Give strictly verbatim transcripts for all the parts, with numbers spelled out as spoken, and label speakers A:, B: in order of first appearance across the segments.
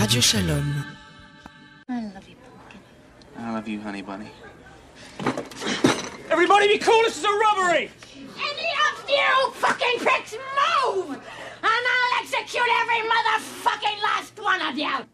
A: Radio Shalom.
B: I love you, Pumpkin.
C: I love you, honey bunny.
D: Everybody be cool, this is a robbery!
B: Any of you fucking pricks move! And I'll execute every motherfucking last one of you!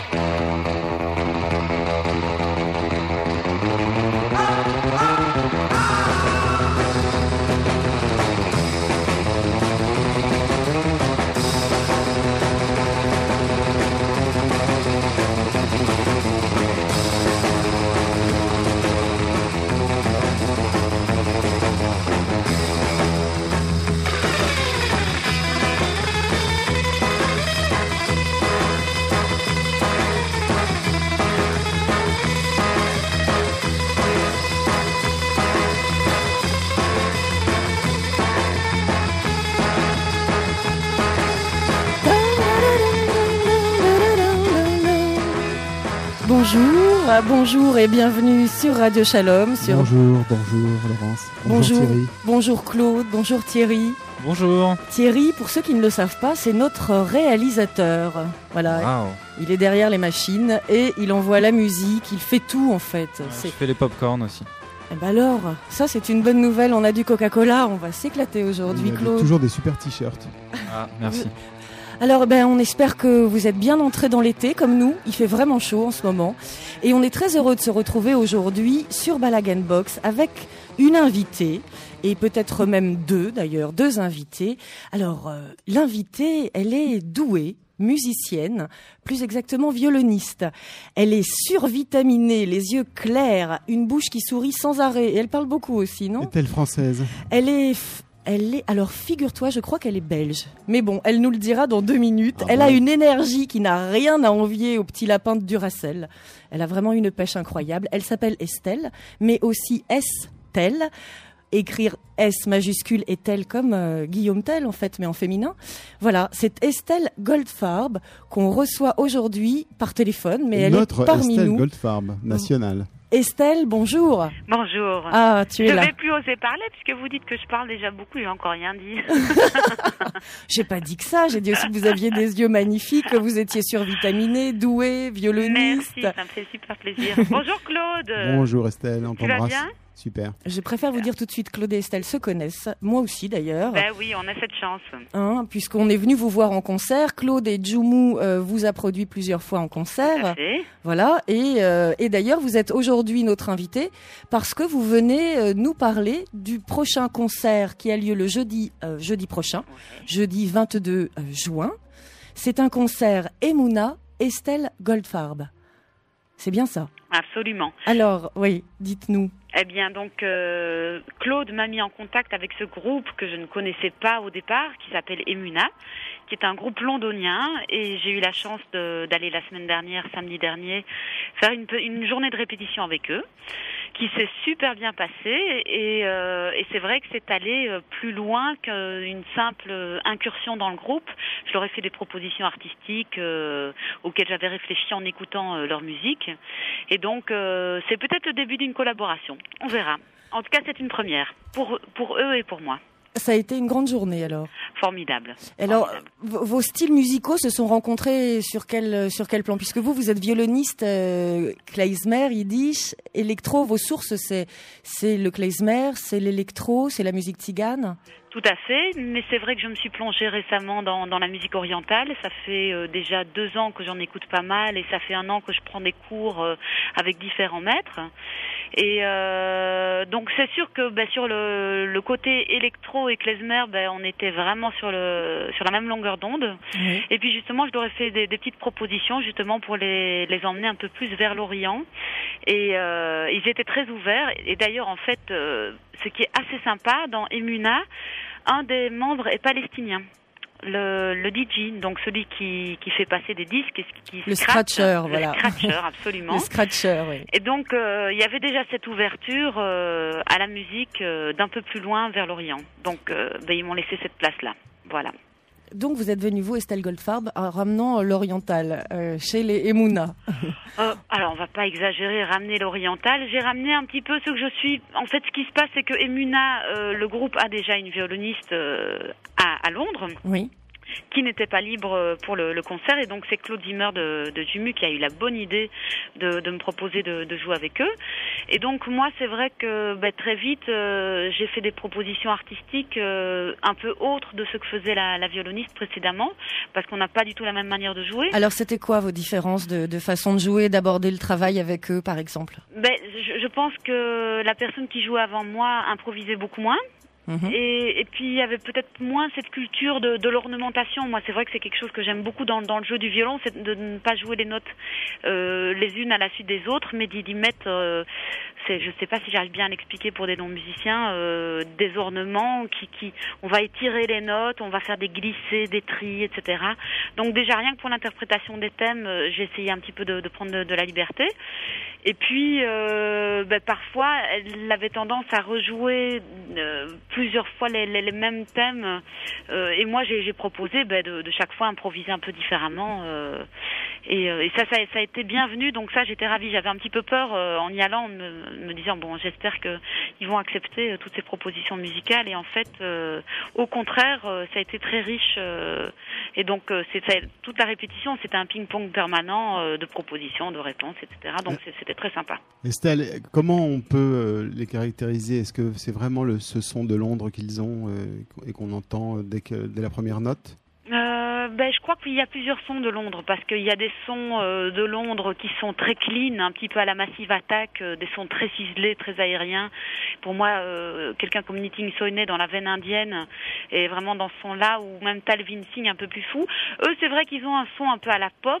E: Bonjour, bonjour et bienvenue sur Radio Shalom. Sur...
F: Bonjour, bonjour Laurence. Bonjour,
E: bonjour
F: Thierry.
E: Bonjour Claude, bonjour Thierry.
G: Bonjour.
E: Thierry, pour ceux qui ne le savent pas, c'est notre réalisateur. Voilà,
G: Wow.
E: Il est derrière les machines et il envoie la musique, il fait tout en fait.
G: Je fais les pop-corn aussi.
E: Eh ben alors, ça c'est une bonne nouvelle, on a du Coca-Cola, on va s'éclater aujourd'hui,
F: Il y a
E: Claude.
F: toujours des super t-shirts.
G: Ah, merci.
E: Alors ben, on espère que vous êtes bien entrés dans l'été comme nous, il fait vraiment chaud en ce moment et on est très heureux de se retrouver aujourd'hui sur Balagan Box avec une invitée et peut-être même deux d'ailleurs, deux invités. Alors euh, l'invitée, elle est douée, musicienne, plus exactement violoniste. Elle est survitaminée, les yeux clairs, une bouche qui sourit sans arrêt et elle parle beaucoup aussi, non ?
F: Est-elle française ?
E: Elle est... F... Elle est, alors figure-toi, je crois qu'elle est belge. Mais bon, elle nous le dira dans deux minutes.
F: Ah
E: elle
F: bon
E: a une énergie qui n'a rien à envier au petit lapin de Duracell. Elle a vraiment une pêche incroyable. Elle s'appelle Estelle, mais aussi Estelle. Écrire S majuscule et Tell comme euh, Guillaume Tell en fait, mais en féminin. Voilà, c'est Estelle Goldfarb qu'on reçoit aujourd'hui par téléphone, mais elle
F: Notre
E: est parmi
F: Estelle
E: nous.
F: Goldfarb, nationale.
E: Estelle, bonjour.
H: Bonjour.
E: Ah, tu es
H: je
E: là.
H: ne vais plus oser parler puisque vous dites que je parle déjà beaucoup, j'ai encore rien dit.
E: J'ai pas dit que ça, j'ai dit aussi que vous aviez des yeux magnifiques, que vous étiez survitaminé, doué, violoniste.
H: Merci, ça me fait super plaisir. Bonjour Claude.
F: Bonjour Estelle, on
H: Tu vas
F: t'embrasse.
H: bien ?
F: Super.
E: Je préfère vous dire tout de suite, Claude et Estelle se connaissent, moi aussi d'ailleurs,
H: Ben oui, on a cette chance.
E: hein, puisqu'on est venu vous voir en concert. Claude et Djoumou euh, vous a produit plusieurs fois en
H: Tout à
E: concert,
H: fait.
E: voilà. Et, euh, et d'ailleurs, vous êtes aujourd'hui notre invité parce que vous venez euh, nous parler du prochain concert qui a lieu le jeudi, euh, jeudi prochain, jeudi vingt-deux juin. C'est un concert Emouna Estelle Goldfarb. C'est bien ça.
H: Absolument.
E: Alors, oui, dites-nous.
H: Eh bien, donc, euh, Claude m'a mis en contact avec ce groupe que je ne connaissais pas au départ, qui s'appelle Emouna, qui est un groupe londonien. Et j'ai eu la chance de, d'aller la semaine dernière, samedi dernier, faire une, une journée de répétition avec eux, qui s'est super bien passée. Et, euh, et c'est vrai que c'est allé plus loin qu'une simple incursion dans le groupe. Je leur ai fait des propositions artistiques euh, auxquelles j'avais réfléchi en écoutant euh, leur musique. Et donc, euh, c'est peut-être le début d'une collaboration. On verra. En tout cas, c'est une première pour, pour eux et pour moi.
E: Ça a été une grande journée alors.
H: Formidable.
E: Alors,
H: Formidable.
E: v- vos styles musicaux se sont rencontrés sur quel sur quel plan ? Puisque vous, vous êtes violoniste, euh, klezmer, yiddish, électro. Vos sources, c'est c'est le klezmer, c'est l'électro, c'est la musique tzigane.
H: Tout à fait, mais c'est vrai que je me suis plongée récemment dans, dans la musique orientale. Ça fait euh, déjà deux ans que j'en écoute pas mal et ça fait un an que je prends des cours euh, avec différents maîtres. Et euh, donc c'est sûr que ben, sur le, le côté électro et klezmer, ben, on était vraiment sur le sur la même longueur d'onde.
E: Oui.
H: Et puis justement, je leur ai fait des, des petites propositions justement pour les, les emmener un peu plus vers l'Orient. Et euh, ils étaient très ouverts. Et d'ailleurs, en fait, euh, ce qui est assez sympa dans Emouna, un des membres est palestinien. Le, le D J, donc celui qui, qui fait passer des disques, et qui
E: Le
H: scratch,
E: scratcher,
H: le
E: voilà.
H: scratcher, absolument.
E: Le scratcher, oui.
H: Et donc, euh, il y avait déjà cette ouverture euh, à la musique euh, d'un peu plus loin vers l'Orient. Donc, euh, ben, ils m'ont laissé cette place-là. Voilà.
E: Donc vous êtes venu, vous, Estelle Goldfarb, en ramenant l'oriental euh, chez les Emouna.
H: Euh, alors, on va pas exagérer, ramener l'oriental. J'ai ramené un petit peu ce que je suis. En fait, ce qui se passe, c'est que Emouna, euh, le groupe a déjà une violoniste euh, à, à Londres.
E: Oui.
H: qui n'était pas libre pour le, le concert. Et donc c'est Claude Zimmer de, de Jumu qui a eu la bonne idée de, de me proposer de, de jouer avec eux. Et donc moi c'est vrai que ben, très vite euh, j'ai fait des propositions artistiques euh, un peu autres de ce que faisait la, la violoniste précédemment, parce qu'on n'a pas du tout la même manière de jouer.
E: Alors c'était quoi vos différences de, de façon de jouer, d'aborder le travail avec eux par exemple?
H: Ben, je, je pense que la personne qui jouait avant moi improvisait beaucoup moins. Mmh. Et, et puis il y avait peut-être moins cette culture de, de l'ornementation. Moi c'est vrai que c'est quelque chose que j'aime beaucoup dans, dans le jeu du violon, c'est de ne pas jouer les notes euh, les unes à la suite des autres, mais d'y, d'y mettre, euh, c'est, je sais pas si j'arrive bien à l'expliquer pour des non-musiciens, euh, des ornements qui, qui, on va étirer les notes, on va faire des glissés, des tris, et cetera. Donc déjà rien que pour l'interprétation des thèmes, euh, j'ai essayé un petit peu de, de prendre de, de la liberté. Et puis euh, ben, parfois elle avait tendance à rejouer euh, plusieurs fois les, les, les mêmes thèmes euh, et moi j'ai, j'ai proposé ben, de, de chaque fois improviser un peu différemment euh, et, euh, et ça, ça ça a été bienvenu, donc ça j'étais ravie. J'avais un petit peu peur euh, en y allant, en me, me disant bon j'espère que ils vont accepter euh, toutes ces propositions musicales, et en fait euh, au contraire euh, ça a été très riche euh, et donc euh, c'est, ça, toute la répétition c'était un ping-pong permanent euh, de propositions, de réponses, et cetera. Donc c'est, c'était très sympa.
F: Estelle, comment on peut euh, les caractériser? Est-ce que c'est vraiment le, ce son de Londres qu'ils ont euh, et qu'on entend dès, que, dès la première note?
H: Euh, ben, je crois qu'il y a plusieurs sons de Londres, parce qu'il y a des sons euh, de Londres qui sont très clean, un petit peu à la Massive Attack, euh, des sons très ciselés, très aériens. Pour moi, euh, quelqu'un comme Nitin Soine dans la veine indienne est vraiment dans ce son-là, ou même Talvin Singh un peu plus fou. Eux, c'est vrai qu'ils ont un son un peu à la pop.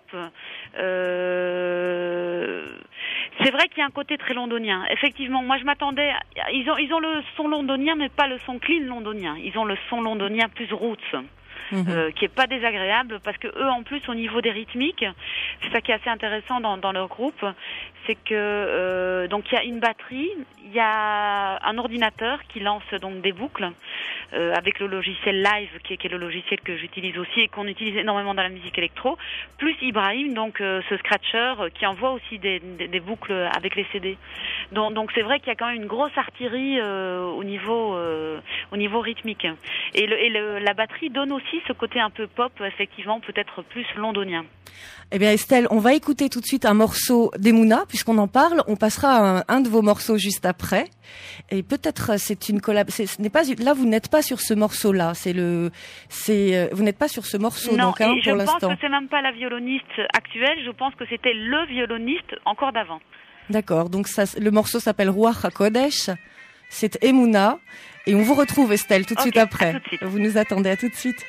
H: Euh... C'est vrai qu'il y a un côté très londonien. Effectivement, moi je m'attendais... À... Ils ont, ils ont le son londonien, mais pas le son clean londonien. Ils ont le son londonien plus roots. Mmh. Euh, qui est pas désagréable, parce que eux en plus au niveau des rythmiques, c'est ça qui est assez intéressant dans, dans leur groupe, c'est que euh, donc il y a une batterie, il y a un ordinateur qui lance donc des boucles euh, avec le logiciel Live qui est, qui est le logiciel que j'utilise aussi et qu'on utilise énormément dans la musique électro, plus Ibrahim, donc euh, ce scratcher euh, qui envoie aussi des, des, des boucles avec les C D. Donc, donc c'est vrai qu'il y a quand même une grosse artillerie euh, au niveau euh, au niveau rythmique, et, le, et le, la batterie donne aussi ce côté un peu pop, effectivement, peut-être plus londonien.
E: Eh bien Estelle, on va écouter tout de suite un morceau d'Emouna, puisqu'on en parle. On passera à un, un de vos morceaux juste après. Et peut-être c'est une collab. C'est, ce n'est pas là, vous n'êtes pas sur ce morceau-là. C'est le, c'est, vous n'êtes pas sur ce morceau
H: non,
E: donc hein,
H: et
E: pour l'instant.
H: Je pense que c'est même pas la violoniste actuelle. Je pense que c'était le violoniste encore d'avant. D'accord.
E: Donc ça, le morceau s'appelle Ruach HaKodesh. C'est Emouna. Et on vous retrouve Estelle tout de okay, suite après.
H: Tout de suite.
E: Vous nous attendez, à tout de suite.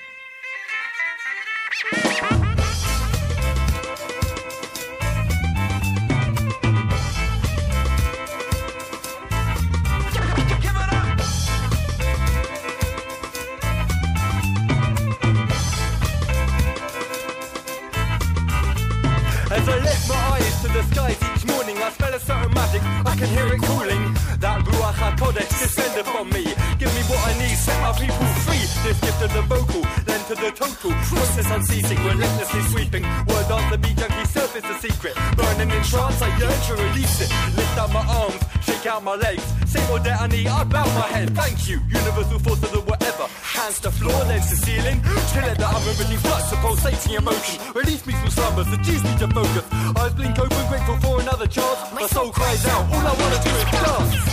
A: As I lift my eyes to the skies each morning, I smell a certain magic, I can hear it calling. That Ruach HaKodesh descend upon me. Give me what I need, set my people free. This gift of the vocal, then to the total. Process unceasing, relentlessly sweeping. Word on the beat, junkie surface the secret. Burning in trance, I yearn to release it. Lift up my arms, shake out my legs. Say more that I need, I bow my head. Thank you, universal force of the whatever. Hands to floor, legs to ceiling. Chill at the unremitting flux of pulsating emotion. Release me from slumber, seduce me to focus. Eyes blink open, grateful for another chance. My soul cries out, all I wanna do is dance.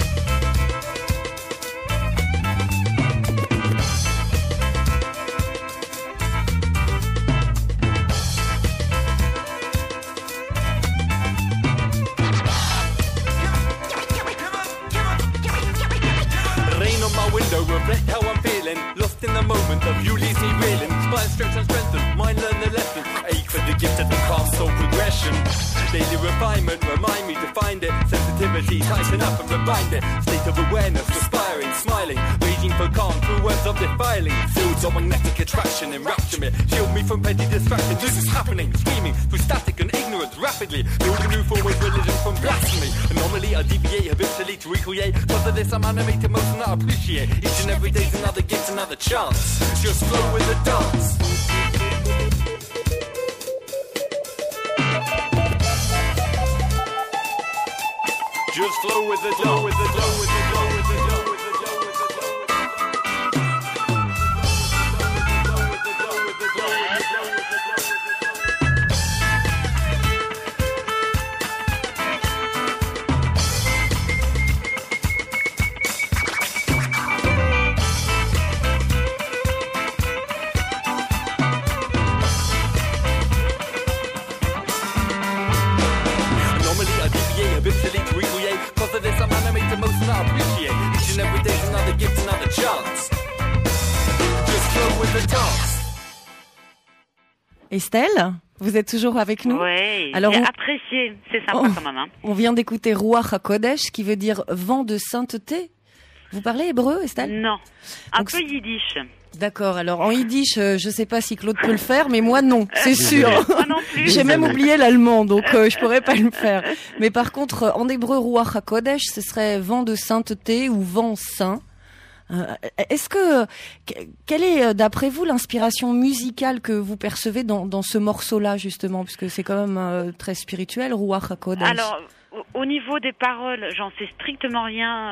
A: Reflect how I'm feeling, lost in the moment of you leaves me reeling. Spine stretch and strengthen, mind learn the lesson. Ache for the gift of the calm soul progression. Daily refinement, remind me to find it. Sensitivity, tighten up and rebind it. State of awareness, aspiring, smiling. Raging for calm through words of defiling. Fields of magnetic attraction, enrapture me. Shield me from petty distraction. This is happening, screaming through static and ignorance rapidly. Building new form with religion from blasphemy. Anomaly, I deviate habitually to recreate. Cause of this, I'm animated most and I appreciate. Each and every day's another gift, another chance. Just flow with the dance. Just flow with the flow with the flow with the flow with the flow with the flow with the flow with the flow with the flow with the flow with the flow. to dance.
E: Estelle, vous êtes toujours avec nous?
H: Oui,
E: Alors,
H: j'ai
E: on...
H: apprécié, c'est sympa
E: oh,
H: quand même. Hein.
E: On vient d'écouter Ruach HaKodesh, qui veut dire vent de sainteté. Vous parlez hébreu, Estelle?
H: Non, un
E: Donc,
H: peu yiddish.
E: D'accord, alors en yiddish, euh, je sais pas si Claude peut le faire, mais moi non, c'est sûr.
H: Moi non plus.
E: J'ai même oublié l'allemand, donc euh, je pourrais pas le faire. Mais par contre, euh, en hébreu, Ruach HaKodesh, ce serait vent de sainteté ou vent saint. Euh, est-ce que, quelle est, d'après vous, l'inspiration musicale que vous percevez dans, dans ce morceau-là, justement, puisque c'est quand même euh, très spirituel, Ruach HaKodesh?
H: Alors, au niveau des paroles, j'en sais strictement rien.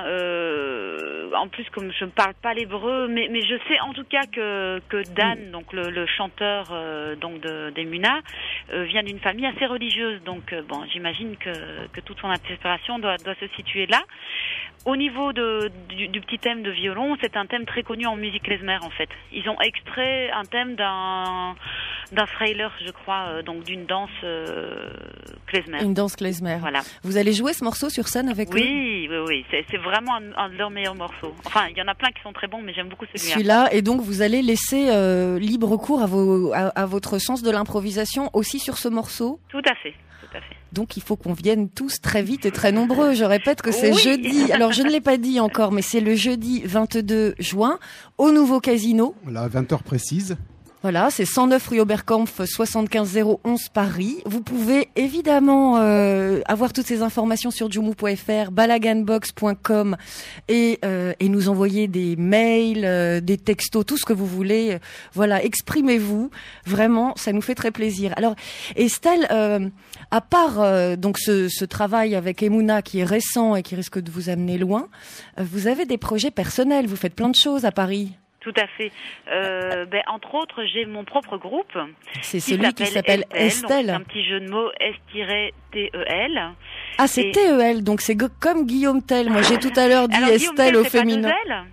H: Euh, en plus, comme je ne parle pas l'hébreu, mais, mais je sais en tout cas que, que Dan, mm. donc le, le chanteur euh, donc de, d'Emunah, euh, vient d'une famille assez religieuse. Donc, euh, bon, j'imagine que, que toute son inspiration doit, doit se situer là. Au niveau de, du, du petit thème de violon, c'est un thème très connu en musique klezmer en fait. Ils ont extrait un thème d'un d'un Freiler, je crois, euh, donc d'une danse euh, klezmer.
E: Une danse klezmer.
H: Voilà.
E: Vous allez jouer ce morceau sur scène avec eux?
H: Oui, oui, oui. C'est, c'est vraiment un, un de leurs meilleurs morceaux. Enfin, il y en a plein qui sont très bons, mais j'aime beaucoup celui-là.
E: Celui-là, et donc vous allez laisser euh, libre cours à, vos, à, à votre sens de l'improvisation aussi sur ce morceau?
H: Tout à fait. Tout à fait.
E: Donc il faut qu'on vienne tous très vite et très nombreux. Je répète que c'est
H: oui.
E: jeudi. Alors je ne l'ai pas dit encore, mais c'est le jeudi vingt-deux juin au nouveau casino.
F: Voilà, à vingt heures précises.
E: Voilà, c'est cent neuf rue Oberkampf, soixante-quinze zéro onze Paris. Vous pouvez évidemment euh, avoir toutes ces informations sur jumu point f r, balaganbox point com et, euh, et nous envoyer des mails, euh, des textos, tout ce que vous voulez. Voilà, exprimez-vous. Vraiment, ça nous fait très plaisir. Alors, Estelle, euh, à part euh, donc ce, ce travail avec Emunah qui est récent et qui risque de vous amener loin, euh, vous avez des projets personnels. Vous faites plein de choses à Paris.
H: Tout à fait. Euh, ben, entre autres, j'ai mon propre groupe.
E: C'est celui qui s'appelle Estelle.
H: C'est un petit jeu de mots, S-T E L.
E: Ah, c'est et... T E L, donc c'est go- comme Guillaume Tell. Moi, j'ai tout à l'heure dit Alors, Estelle au féminin.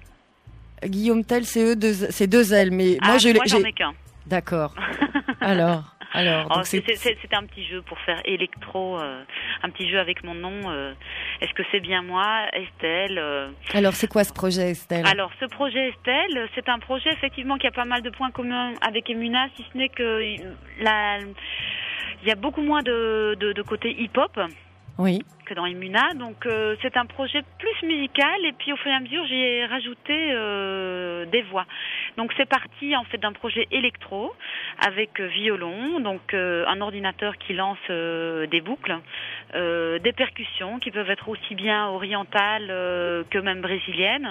E: Guillaume Tell, c'est eux deux, c'est deux L, mais
H: ah,
E: moi, je
H: moi,
E: j'ai...
H: j'en ai qu'un.
E: D'accord. Alors. Alors,
H: oh,
E: donc
H: c'est... C'est, c'est, c'était un petit jeu pour faire électro, euh, un petit jeu avec mon nom. Euh, est-ce que c'est bien moi, Estelle euh...
E: Alors, c'est quoi ce projet, Estelle?
H: Alors, ce projet Estelle, c'est un projet effectivement qui a pas mal de points communs avec Emunah, si ce n'est que la... il y a beaucoup moins de, de, de côté hip-hop.
E: Oui.
H: Que dans Emunah, donc euh, c'est un projet plus musical et puis au fur et à mesure j'ai rajouté euh, des voix. Donc c'est parti en fait d'un projet électro avec euh, violon, donc euh, un ordinateur qui lance euh, des boucles, euh, des percussions qui peuvent être aussi bien orientales euh, que même brésiliennes.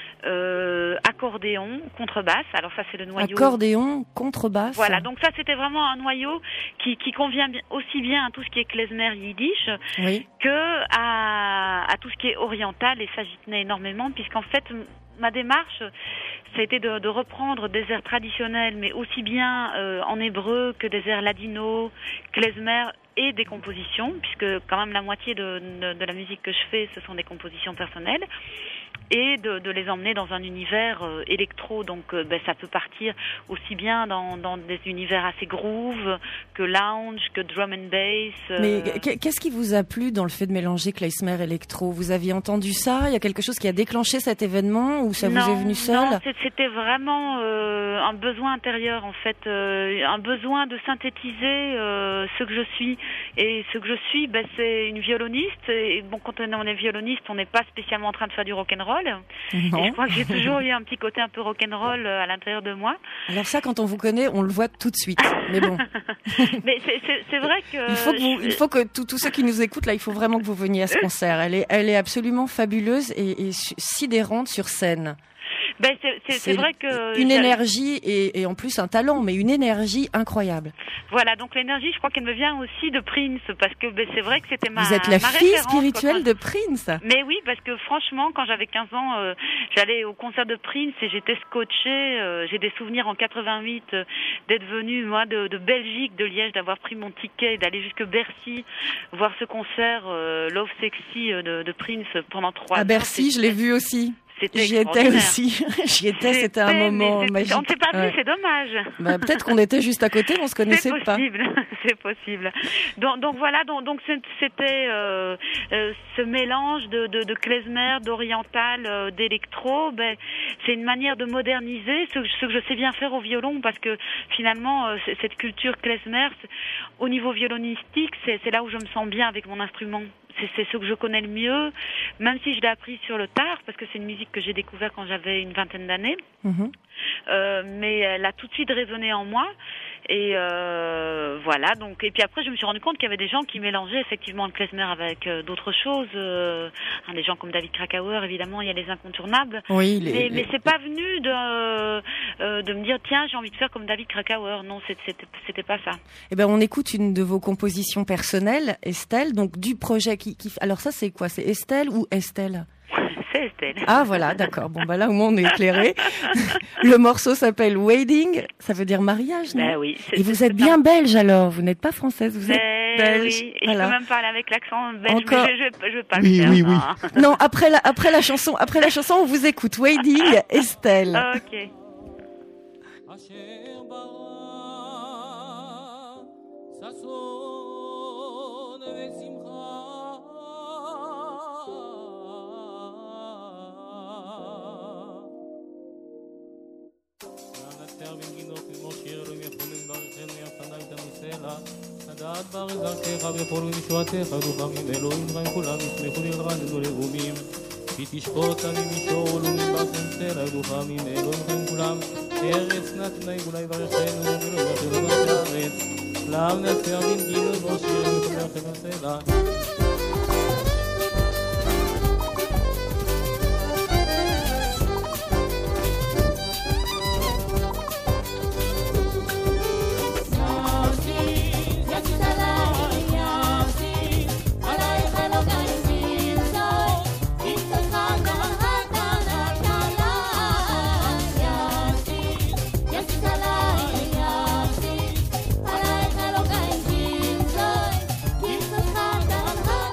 H: Euh, accordéon, contrebasse. Alors ça c'est le noyau.
E: Accordéon, contrebasse.
H: Voilà, donc ça c'était vraiment un noyau qui, qui convient bien, aussi bien à tout ce qui est klezmer yiddish
E: oui.
H: que à, à tout ce qui est oriental, et ça j'y tenais énormément puisqu'en fait ma démarche ça a été de, de reprendre des airs traditionnels mais aussi bien euh, en hébreu que des airs ladino, klezmer et des compositions puisque quand même la moitié de, de, de la musique que je fais ce sont des compositions personnelles. Et de, de les emmener dans un univers euh, électro, donc euh, ben, ça peut partir aussi bien dans, dans des univers assez groove que lounge, que drum and bass. Euh...
E: Mais qu'est-ce qui vous a plu dans le fait de mélanger klezmer et électro? Vous aviez entendu ça? Il y a quelque chose qui a déclenché cet événement ou ça
H: non,
E: vous est venu seul?
H: Non, c'était vraiment euh, un besoin intérieur en fait, euh, un besoin de synthétiser euh, ce que je suis. Et ce que je suis, ben, c'est une violoniste. Et bon, quand on est violoniste, on n'est pas spécialement en train de faire du rock'n'roll.
E: Non.
H: Et je crois que j'ai toujours eu un petit côté un peu rock'n'roll à l'intérieur de moi.
E: Alors ça, quand on vous connaît, on le voit tout de suite. Mais bon.
H: Mais c'est, c'est, c'est vrai que...
E: Il faut que, vous,
H: je...
E: il faut que tous ceux qui nous écoutent, là, il faut vraiment que vous veniez à ce concert. Elle est, elle est absolument fabuleuse et, et sidérante sur scène.
H: Ben c'est, c'est, c'est, c'est vrai que...
E: Une énergie et, et en plus un talent, mais une énergie incroyable.
H: Voilà, donc l'énergie, je crois qu'elle me vient aussi de Prince, parce que ben, c'est vrai que c'était ma
E: Vous êtes la
H: ma
E: fille
H: référence,
E: spirituelle
H: quoi.
E: de Prince.
H: Mais oui, parce que franchement, quand j'avais quinze ans, euh, j'allais au concert de Prince et j'étais scotchée. Euh, j'ai des souvenirs en quatre-vingt-huit euh, d'être venue, moi, de, de Belgique, de Liège, d'avoir pris mon ticket et d'aller jusque Bercy, voir ce concert euh, Love Sexy euh, de, de Prince pendant trois
E: à
H: ans.
E: Bercy,
H: c'est,
E: je l'ai vu aussi.
H: C'était
E: J'y étais
H: extraordinaire.
E: aussi. J'y étais, c'était un
H: mais
E: moment
H: c'était-
E: magique.
H: On ne s'est pas vu,
E: Ouais.
H: c'est dommage.
E: Bah, peut-être qu'on était juste à côté, mais on se connaissait
H: C'est
E: pas.
H: possible, c'est possible. Donc, donc voilà, donc, donc c'est- c'était euh, euh, ce mélange de, de, de klezmer, d'oriental, euh, d'électro. Ben, c'est une manière de moderniser ce, ce que je sais bien faire au violon, parce que finalement, euh, c'est- cette culture klezmer, c'est- au niveau violonistique, c'est c'est là où je me sens bien avec mon instrument. C'est c'est ce que je connais le mieux, même si je l'ai appris sur le tard, parce que c'est une musique que j'ai découverte quand j'avais une vingtaine d'années.
E: Mhm.
H: Euh, mais elle a tout de suite résonné en moi. Et euh, voilà, donc, et puis après je me suis rendu compte qu'il y avait des gens qui mélangeaient effectivement le klezmer avec euh, d'autres choses, euh, hein, des gens comme David Krakauer, évidemment, il y a les incontournables.
E: Oui, les-
H: mais,
E: les-
H: mais c'est pas venu de euh, de me dire tiens, j'ai envie de faire comme David Krakauer. Non, c'est- c'était c'était pas ça.
E: Eh ben, on écoute une de vos compositions personnelles, Estelle, donc du projet qui, qui... Alors ça, c'est quoi? C'est Estelle ou Estelle?
H: C'est Estelle.
E: Ah voilà, d'accord. Bon, bah là, au moins, on est éclairé. Le morceau s'appelle Wedding, ça veut dire mariage, non?
H: Ben oui. c'est-
E: Et vous
H: c'est-
E: êtes
H: c'est
E: bien
H: un-
E: belge alors, vous n'êtes pas française, vous êtes
H: Ben
E: belge.
H: oui, et
E: Voilà.
H: je peux même parler avec l'accent belge,
E: Encore.
H: mais je, je, je veux pas
F: Oui,
H: le faire.
F: oui, oui.
H: hein.
E: Non, après la, après la chanson, après la chanson, on vous écoute. Wedding, Estelle.
H: Ok.
I: אשר ברא ששון ושמחה ננצח בנגינות ללמוד שיר אלוהים יכולים לברכנו יפנה איתנו סלע לדעת בארץ דרכך ויכול ומשועתך רוחמים אלוהים רעים כולם ישמחו לרננו לרומים כי תשפוט אני מישור ולמברכם סלע רוחמים אלוהים רעים כולם ארץ נתנה אולי יברכנו ולא יברכנו בארץ לעם נצח בנגינות ללמוד שיר אלוהים יכולים סלע
J: Yes,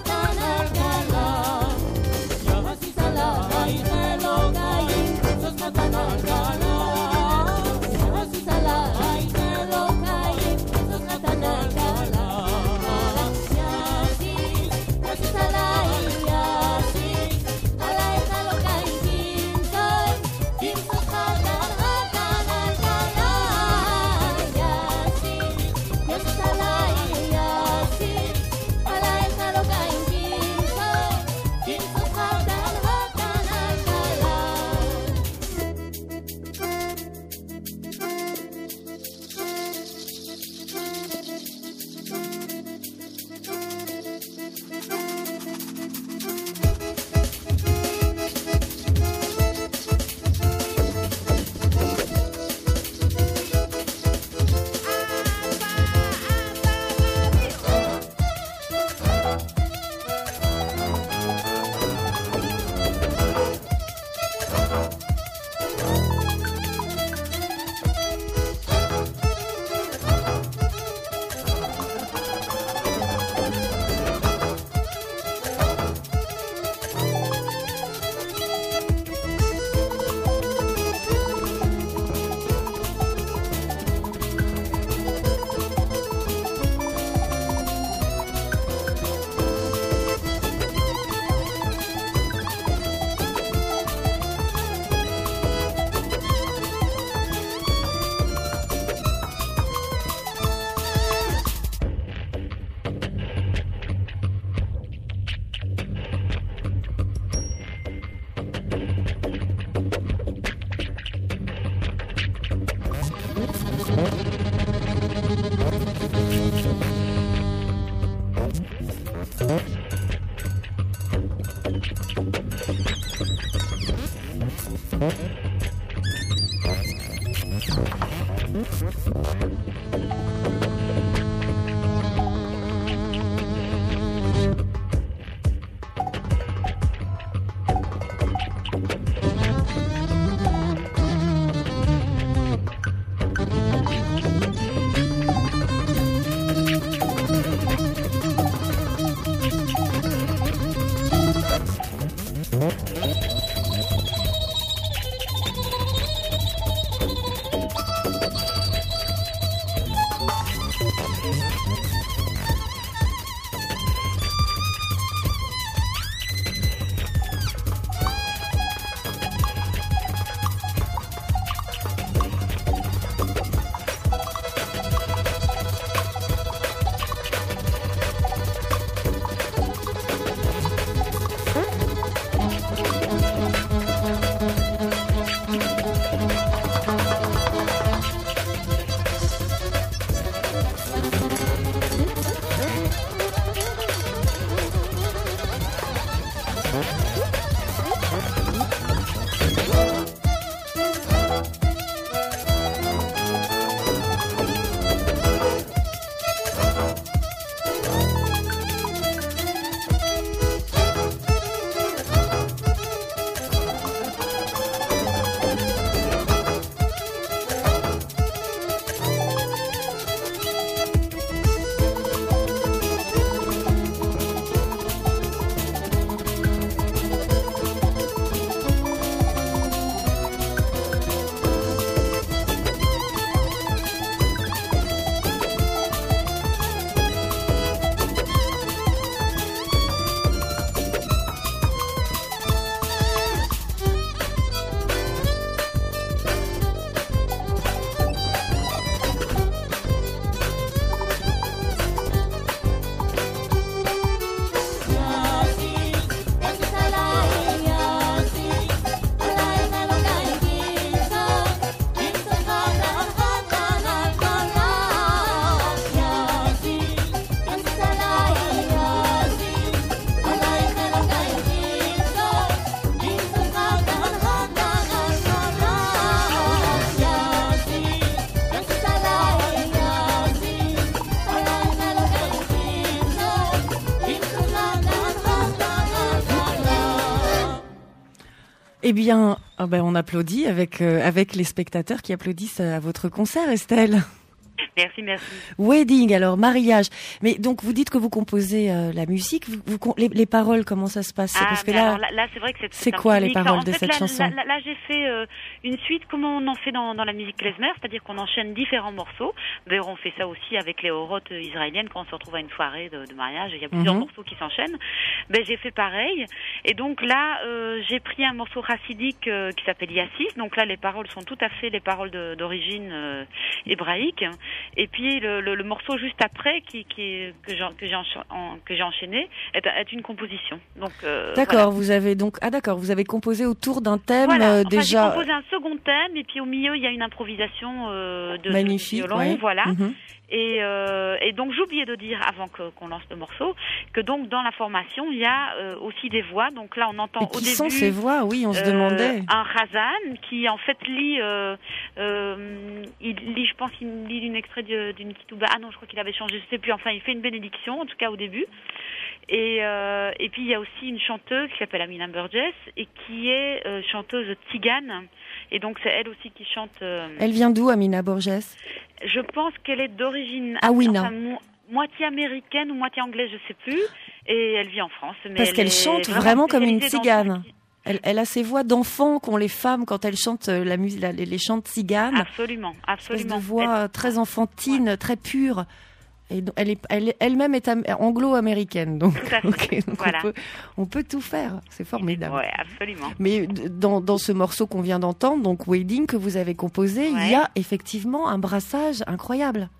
E: Eh bien, oh ben on applaudit avec, euh, avec les spectateurs qui applaudissent à votre concert, Estelle.
H: Merci, merci.
E: Wedding, alors mariage. Mais donc vous dites que vous composez euh, la musique, vous, vous, les, les paroles, comment ça se passe?
H: Ah,
E: Parce que
H: mais
E: là,
H: alors, là, là, c'est vrai que c'est,
E: c'est
H: c'est
E: quoi
H: un
E: les
H: public.
E: paroles
H: Enfin, en
E: de
H: fait,
E: cette
H: là,
E: chanson?
H: Là, là, là, j'ai fait euh, une suite, comment on en fait dans, dans la musique klezmer, c'est-à-dire qu'on enchaîne différents morceaux. D'ailleurs, on fait ça aussi avec les horotes israéliennes quand on se retrouve à une soirée de, de mariage. Il y a plusieurs
E: Mhm.
H: morceaux qui s'enchaînent. Ben, j'ai fait pareil. Et donc là, euh, j'ai pris un morceau chassidique euh, qui s'appelle Yassis. Donc là, les paroles sont tout à fait les paroles de, d'origine euh, hébraïque. Et puis le, le, le morceau juste après, qui, qui que j'ai que j'ai encha- en, que j'ai enchaîné, est, est une composition. Donc euh,
E: d'accord,
H: voilà.
E: vous avez donc ah d'accord, vous avez composé autour d'un thème
H: Voilà.
E: euh,
H: Enfin,
E: déjà
H: j'ai composé un second thème et puis au milieu il y a une improvisation euh, de,
E: magnifique,
H: de violon,
E: ouais.
H: voilà.
E: Mhm.
H: Et, euh, et donc j'ai oublié de dire avant que, qu'on lance le morceau que donc dans la formation il y a euh, aussi des voix. Donc là on entend
E: Et
H: au
E: qui
H: début
E: sont ces voix? Oui, on se
H: euh,
E: demandait.
H: un Khazan qui en fait lit, euh, euh, il lit, je pense qu'il lit une extrait de- d'une Kitouba. Ah non, je crois qu'il avait changé, je sais plus. Enfin, il fait une bénédiction, en tout cas au début. Et, euh, et puis il y a aussi une chanteuse qui s'appelle Amina Burgess et qui est euh, chanteuse tzigane. Et donc c'est elle aussi qui chante. euh,
E: Elle vient d'où, Amina Borges?
H: Je pense qu'elle est d'origine
E: Ah oui, non.
H: enfin, mo- moitié américaine ou moitié anglaise, je sais plus. Et elle vit en France. Mais
E: Parce
H: elle
E: qu'elle
H: est
E: chante vraiment comme une
H: spécialisée dans
E: tzigane. Elle, elle a ces voix d'enfant qu'ont les femmes quand elles chantent euh, la musique, la- les, les chants tziganes.
H: Absolument,
E: Espèce
H: absolument.
E: de voix euh, très enfantine, très pure. Et donc, elle est, elle, elle-même est am- anglo-américaine, donc,
H: Tout à fait.
E: ok, donc
H: Voilà.
E: on, peut, on peut tout faire. C'est formidable.
H: Ouais, absolument.
E: Mais d- dans, dans ce morceau qu'on vient d'entendre, donc Wedding que vous avez composé, il
H: Ouais.
E: y a effectivement un brassage incroyable.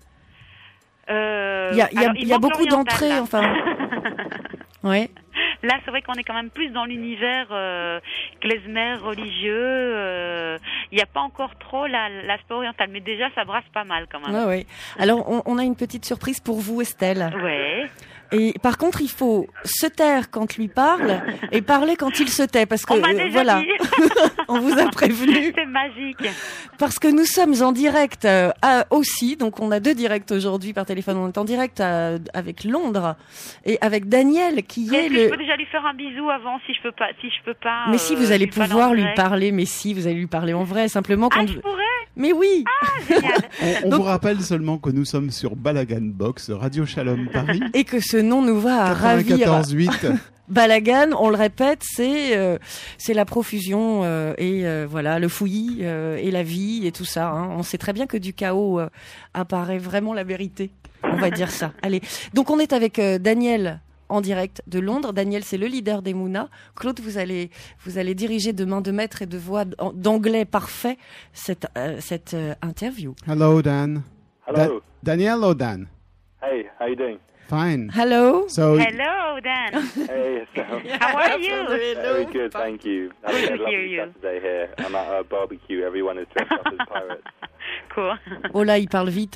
H: Euh,
E: Il y a, il y a-
H: alors,
E: il y a
H: manque
E: beaucoup
H: l'oriental,
E: d'entrées,
H: là.
E: enfin. Ouais.
H: Là, c'est vrai qu'on est quand même plus dans l'univers euh, klezmer, religieux. euh, Il n'y a pas encore trop la, l'aspect oriental, mais déjà, ça brasse pas mal quand même.
E: Ouais, ouais. Alors, on, on a une petite surprise pour vous, Estelle.
H: Ouais.
E: Et par contre, il faut se taire quand lui parle et parler quand il se tait, parce que
H: On m'a
E: euh,
H: déjà
E: voilà,
H: dit.
E: on vous a prévenu.
H: C'est magique.
E: Parce que nous sommes en direct euh, à- aussi, donc on a deux directs aujourd'hui par téléphone. On est en direct à- avec Londres et avec Daniel qui est
H: Est-ce que
E: le.
H: je peux déjà lui faire un bisou avant, si je peux pas, si je peux pas.
E: Mais si
H: euh,
E: vous allez
H: lui parler
E: pouvoir
H: en
E: lui
H: direct.
E: parler, mais si vous allez lui parler en vrai, simplement quand.
H: Ah, je pourrais.
E: Mais oui.
H: Ah, génial.
F: On, on
E: Donc-
F: vous rappelle seulement que nous sommes sur Balagan Box, Radio Shalom Paris.
E: Et que ce nom nous va à ravir.
F: quatre-vingt-quatorze huit.
E: Balagan, on le répète, c'est euh, c'est la profusion euh, et euh, voilà le fouillis euh, et la vie et tout ça. Hein. On sait très bien que du chaos euh, apparaît vraiment la vérité. On va dire ça. Allez, donc on est avec euh, Daniel en direct de Londres. Daniel, c'est le leader des Mouna. Claude, vous allez vous allez diriger de main de maître et de voix d- d'anglais parfait cette euh, cette euh, interview.
F: Hello, Dan.
J: Hello.
F: Da- Daniel or Dan?
J: Hey, how you doing?
F: Fine.
E: Hello.
F: So,
H: Hello, Dan.
J: Hey, so,
H: How are you?
J: very good, thank you. Having a
H: Good to hear
J: lovely
H: you.
J: Saturday here. I'm at a barbecue. Everyone is dressed up as pirates.
H: Cool.
E: Oh là, il parle vite.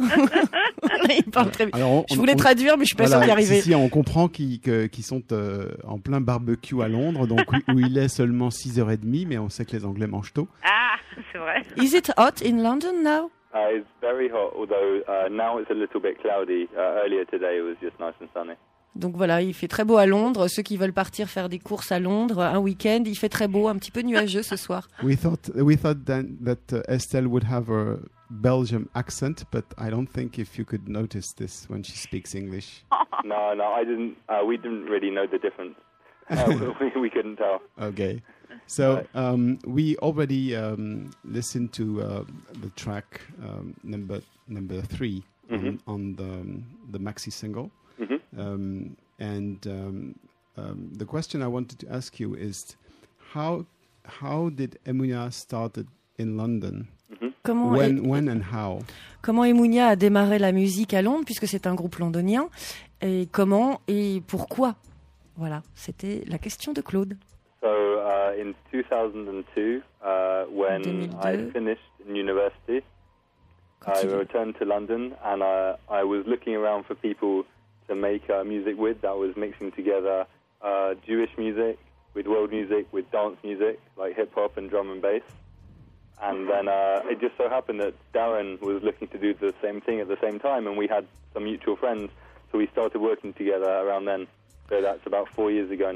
E: Là, il parle très vite.
F: alors, on-
E: Je voulais
F: on-
E: traduire, mais je suis pas
F: voilà,
E: sûre d'y arriver.
F: Si, si, on comprend qu'ils que- qu'ils sont euh, en plein barbecue à Londres, donc où, où il est seulement six heures trente, mais on sait que les Anglais mangent tôt.
H: Ah, c'est vrai.
E: Is it hot in London now?
J: Uh, it's very hot, although uh, now it's a little bit cloudy. Uh, earlier today it was just nice and sunny.
E: Donc voilà, il fait très beau à Londres. Ceux qui veulent partir faire des courses à Londres, un week-end, il fait très beau, un petit peu nuageux ce soir.
F: We thought we thought then that uh, Estelle would have a Belgium accent, but I don't think if you could notice this when she speaks English.
J: No, no, I didn't. Uh, we didn't really know the difference. Uh, we, we couldn't tell.
F: Okay. So um, we already um, listened to uh, the track um, number number three
J: Mhm.
F: on, on the um, the maxi single,
J: Mhm.
F: um, and um, um, the question I wanted to ask you is how how did Emunia started in London?
E: Comment
F: when
E: est-
F: when and how?
E: Comment Emunia a démarré la musique à Londres, puisque c'est un groupe londonien, et comment et pourquoi? Voilà, c'était la question de Claude.
J: So uh, in two thousand two, uh, when
E: deux mille
J: I
E: deux.
J: finished in university, I returned to London and I, I was looking around for people to make uh, music with that was mixing together uh, Jewish music with world music, with dance music, like hip-hop and drum and bass. And then uh, it just so happened that Darren was looking to do the same thing at the same time, and we had some mutual friends, so we started working together around then. So that's about four years ago now.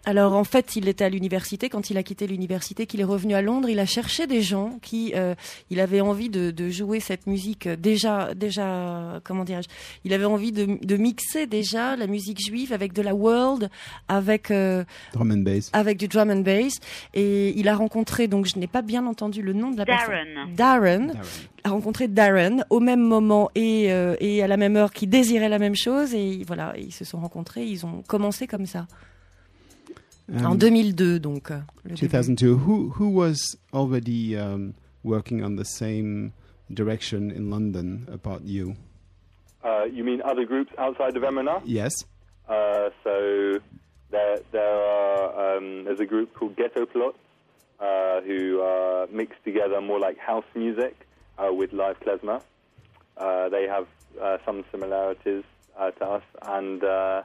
E: Alors en fait, il était à l'université. Quand il a quitté l'université, qu'il est revenu à Londres, il a cherché des gens qui, euh, il avait envie de, de jouer cette musique déjà, déjà, comment dirais-je, il avait envie de, de mixer déjà la musique juive avec de la world, avec euh,
F: drum and bass,
E: avec du drum and bass. Et il a rencontré, donc je n'ai pas bien entendu le nom de la
H: Darren.
E: personne. Darren. Darren. A rencontré Darren au même moment et euh, et à la même heure, qui désirait la même chose. Et voilà, ils se sont rencontrés. Ils ont commencé comme ça.
F: Um,
E: en deux mille deux, donc. Le
F: two thousand two. Who who was already um, working on the same direction in London apart you?
J: Uh, you mean other groups outside of Emuna?
F: Yes.
J: Uh, so there there are um, there's a group called Ghetto Plot uh, who uh, mix together more like house music uh, with live klezmer. Uh, they have uh, some similarities uh, to us, and uh,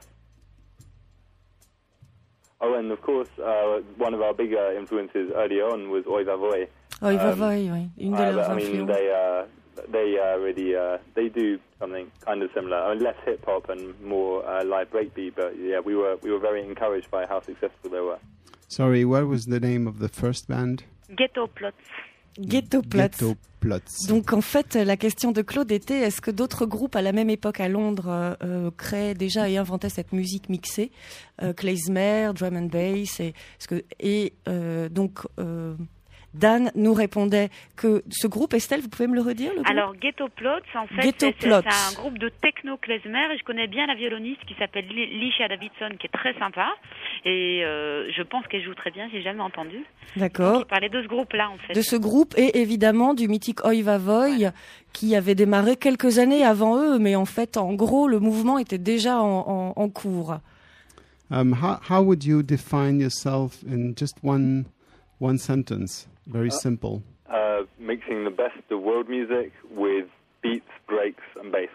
J: oh, and of course, uh, one of our bigger influences early on was Oy Vavoy.
E: Oy Vavoy, oui, une de leurs
J: uh, I mean,
E: influences.
J: they uh, they uh, really uh, they do something kind of similar. I mean, less hip hop and more uh, live breakbeat, but yeah, we were we were very encouraged by how successful they were.
F: Sorry, what was the name of the first band?
H: Ghetto Plots.
E: Ghetto Plots.
F: Ghetto Plots.
E: Donc en fait, la question de Claude était, est-ce que d'autres groupes à la même époque à Londres euh, créaient déjà et inventaient cette musique mixée, euh, klezmer, drum and bass, et, est-ce que, et euh, donc euh, Dan nous répondait que ce groupe, Estelle, vous pouvez me le redire, le groupe?
H: Alors Ghetto Plots, en fait,
E: Ghetto
H: c'est,
E: Plots.
H: c'est un groupe de techno klezmer, et je connais bien la violoniste qui s'appelle Lisha Davidson, qui est très sympa, et euh, je pense qu'elle joue très bien, j'ai jamais entendu.
E: D'accord.
H: Donc, il parlait de ce groupe-là, en fait.
E: De ce groupe et évidemment du mythique Oy Vavoy, voilà, qui avait démarré quelques années avant eux, mais en fait, en gros, le mouvement était déjà en, en, en cours.
F: Um, how, how would you define yourself in just one one sentence? Very
J: Uh,
F: simple.
J: Uh, mixing the best of world music with beats, breaks, and bass.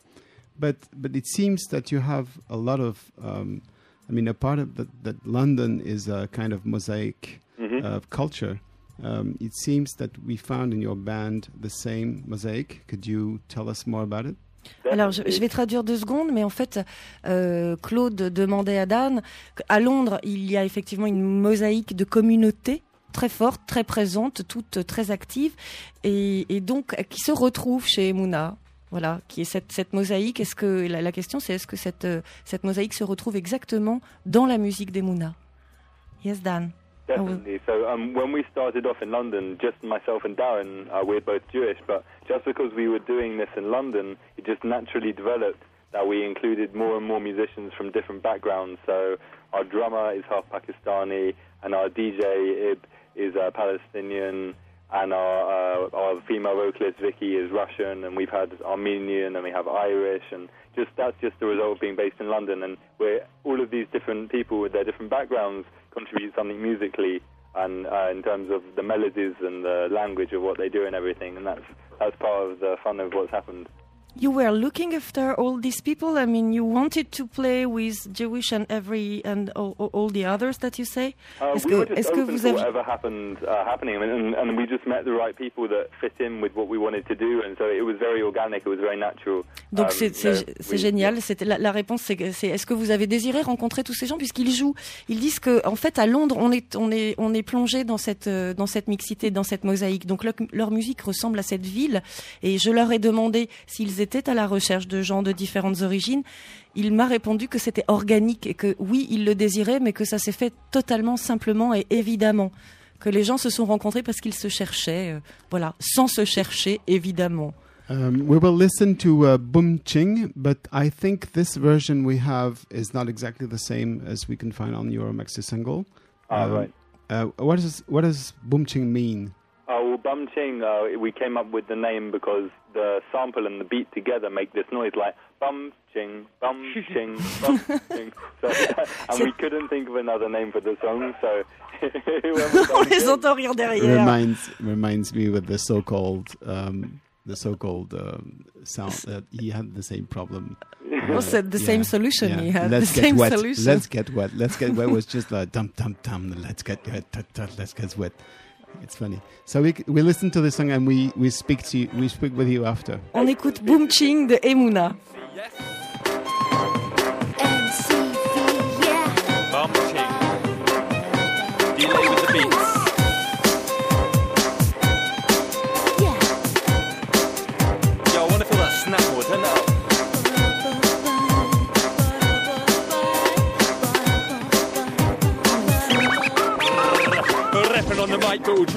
F: But but it seems that you have a lot of. Um, I mean, a part of that, that London is a kind of mosaic
J: Mhm.
F: of culture. Um, it seems that we found in your band the same mosaic. Could you tell us more about it?
E: Alors, je, je vais traduire deux secondes, mais en fait, euh, Claude demandait à Dan qu'à Londres, il y a effectivement une mosaïque de communautés très forte, très présente, toute très active, et, et donc qui se retrouve chez Emouna. Voilà, qui est cette, cette mosaïque. Est-ce que la, la question, c'est est-ce que cette cette mosaïque se retrouve exactement dans la musique d'Emouna? Yes, Dan.
J: Definitely. So um, when we started off in London, just myself and Darren, uh, we're both Jewish, but just because we were doing this in London, it just naturally developed that we included more and more musicians from different backgrounds. So our drummer is half Pakistani, and our D J Ib is uh, Palestinian, and our uh, our female vocalist Vicky is Russian, and we've had Armenian, and we have Irish, and just that's just the result of being based in London. And we're all of these different people with their different backgrounds contribute something musically, and uh, in terms of the melodies and the language of what they do and everything, and that's that's part of the fun of what's happened.
E: You were looking after all these people. I mean, you wanted to play with Jewish and every and all, all the others that you say.
J: Uh,
E: Est-ce
J: we
E: que,
J: were just
E: est-ce que
J: open
E: vous
J: to
E: avez...
J: whatever happened uh, happening, and, and, and we just met the right people that fit in with what we wanted to do, and so it was very organic. It was very natural.
E: Donc
J: Um,
E: c'est, c'est,
J: you know,
E: c'est
J: we-
E: génial. C'était la, la réponse, c'est, que- c'est est-ce que vous avez désiré rencontrer tous ces gens puisqu'ils jouent. Ils disent que en fait à Londres on est on est on est plongé dans cette euh, dans cette mixité, dans cette mosaïque. Donc leur, leur musique ressemble à cette ville. Et je leur ai demandé s'ils étaient à la recherche de gens de différentes origines. Il m'a répondu que c'était organique et que oui ils le désiraient, mais que ça s'est fait totalement simplement et évidemment. Que les gens se sont rencontrés parce qu'ils se cherchaient, euh, voilà, sans se chercher évidemment.
F: Um, we will listen to uh, Bum Ching, but I think this version we have is not exactly the same as we can find on your maxi single.
J: Ah,
F: Um,
J: right.
F: Uh, what does what does Bum Ching mean?
J: Uh, well, Bum Ching, uh, we came up with the name because the sample and the beat together make this noise like Bum Ching, Bum Ching, Bum Ching. So, and we couldn't think of another name for the song, so we went with
E: On
J: Bum
E: les
J: Ching.
E: entend rire derrière.
F: Reminds reminds me with the so-called um, the so-called um, sound that he had the same problem.
E: Oh, c'est the same solution he had,
F: Let's
E: the
F: get
E: same
F: wet.
E: solution.
F: Let's get wet. Let's get wet was just like dum dum dum. Let's get wet. Tut, tut, let's get wet. It's funny. So we we listen to the song and we we speak to you, we speak with you after.
E: On écoute Boom Ching de Emouna.
A: Bum Ching.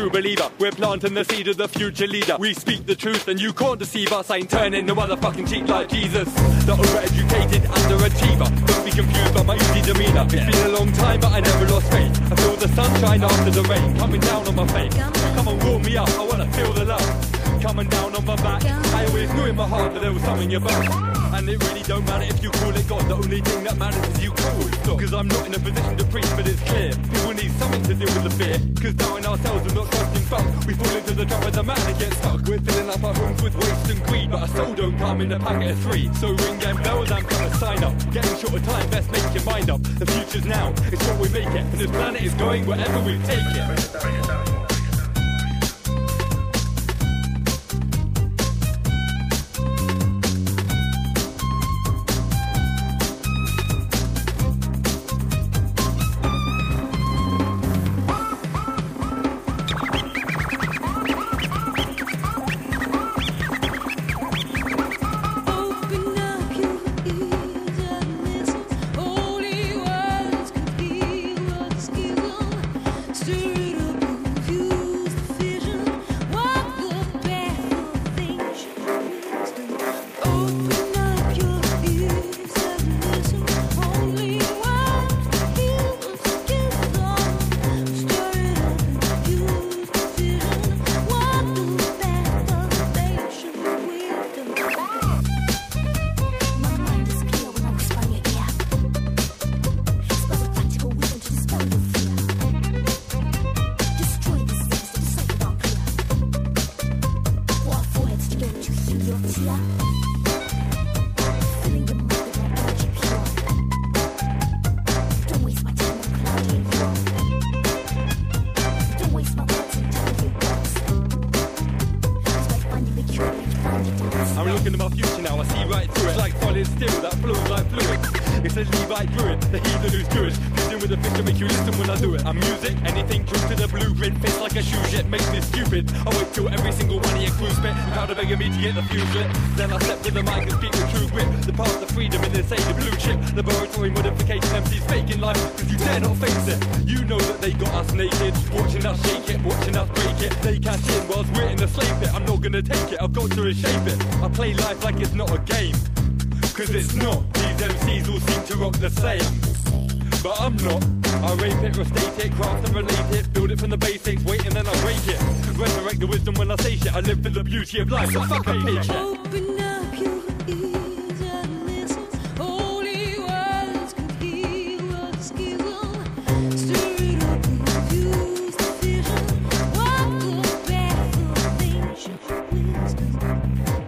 A: true believer. We're planting the seed of the future leader. We speak the truth and you can't deceive us. Ain't turning the motherfucking cheek like Jesus. The overeducated underachiever. Don't be confused by my easy demeanor. It's been a long time but I never lost faith. I feel the sunshine after the rain coming down on my face. Come and warm me up, I wanna feel the love coming down on my back. I always knew in my heart that there was something you're back. And it really don't matter if you call it God. The only thing that matters is you call it God. Cause I'm not in a position to preach, but it's clear people need something to deal with the fear. Cause doubting ourselves and not trusting folk, we fall into the trap of the man and get stuck. We're filling up our homes with waste and greed, but our soul don't come in a packet of three. So ring them bells, I'm gonna sign up. Getting short of time, best make your mind up. The future's now, it's what we make it. And this planet is going wherever we take it. Then I step to the mic and speak with true grip. The path to freedom in this age of blue chip. Laboratory modification, M Cs faking life. Cause you dare not face it. You know that they got us naked. Watching us shake it, watching us break it. They cash in whilst we're in the slave pit. I'm not gonna take it, I've got to reshape it. I play life like it's not a game. Cause it's not. These M Cs all seem to rock the same. But I'm not. I rape it, restate it, craft and relate it. Build it from the basics, wait and then I break it. Resurrect the wisdom when I say shit. I live for the beauty of life, so fuck a paycheck.
K: Open up your ears and listen. Holy words can heal the schism. Stir it up and confuse the vision. Walk the path of ancient wisdom.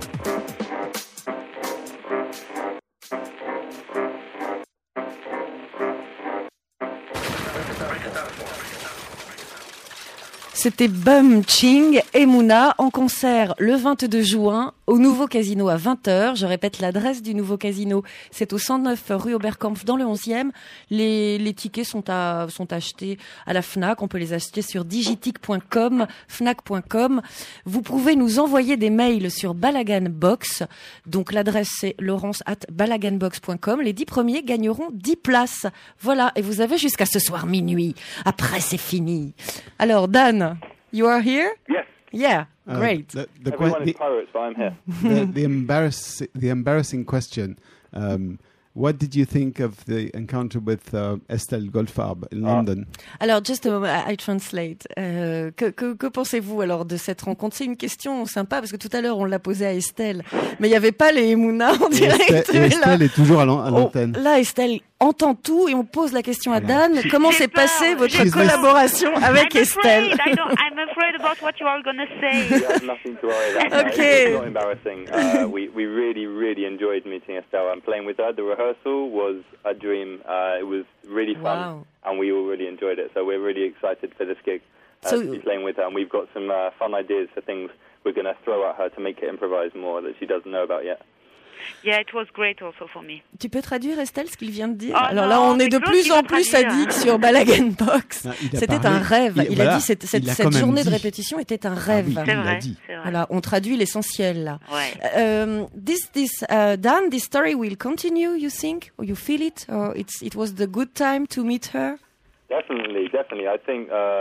E: C'était Bum Ching et Mouna en concert le vingt-deux juin au Nouveau Casino à vingt heures. Je répète l'adresse du Nouveau Casino, c'est au cent neuf rue Oberkampf dans le onzième. Les, les tickets sont, à, sont achetés à la Fnac, on peut les acheter sur digitic point com, fnac point com. Vous pouvez nous envoyer des mails sur balaganbox, donc l'adresse c'est laurence at balaganbox point com. Les dix premiers gagneront dix places. Voilà, et vous avez jusqu'à ce soir minuit. Après c'est fini. Alors Dan, you are here?
J: Yes.
E: Yeah,
F: Uh,
E: great.
F: the, the,
J: Everyone
F: que-
J: is pirates, but I'm here.
F: the, the, embarrass- the embarrassing question. Um, what did you think of the encounter with uh, Estelle Goldfarb in London?
E: Alors, just a moment, I I translate. Euh, que, que, que pensez-vous alors de cette rencontre? C'est une question sympa parce que tout à l'heure on l'a posée à Estelle, mais il n'y avait pas les Emouna en
F: Et
E: direct.
F: Estelle, et
E: mais
F: Estelle
E: là,
F: est toujours à l'an- à
E: on-
F: l'antenne.
E: là, Estelle entend tout et on pose la question à Dan. Comment s'est passée votre
F: She's
E: collaboration avec
H: I'm
E: Estelle?
H: afraid. I don't, I'm afraid about what you are going to say.
J: You have nothing to worry about.
E: Okay.
J: It's not embarrassing. Uh, we, we really, really enjoyed meeting Estelle and playing with her. The rehearsal was a dream. Uh, it was really fun,
E: Wow.
J: and we all really enjoyed it. So we're really excited for this gig uh,
E: So-
J: to be playing with her. And we've got some uh, fun ideas for things we're going to throw at her to make her improvise more that she doesn't know about yet.
H: Yeah, it was great also for me.
E: Tu peux traduire Estelle ce qu'il vient de dire?
H: Oh
E: Alors
H: non,
E: là, on est
H: c'est
E: de
H: Claude
E: plus
H: qui
E: en
H: va
E: plus
H: traduire.
E: sadique sur Balagan Box.
F: Ah, il a
E: C'était
F: parlé.
E: un rêve.
F: Il-
E: Il,
F: voilà.
E: a dit cette, cette,
F: Il a
E: cette
F: quand même
E: journée de
F: dit.
E: répétition était un
F: Ah
E: rêve.
F: oui,
H: C'est
F: il l'a
H: vrai,
F: dit.
H: c'est vrai.
E: Voilà, on traduit l'essentiel là.
H: Ouais.
E: Um, this, this, uh, Dan, this story will continue. You think, or you feel it, or it's, it was the good time to meet her.
J: Definitely, definitely. I think uh, you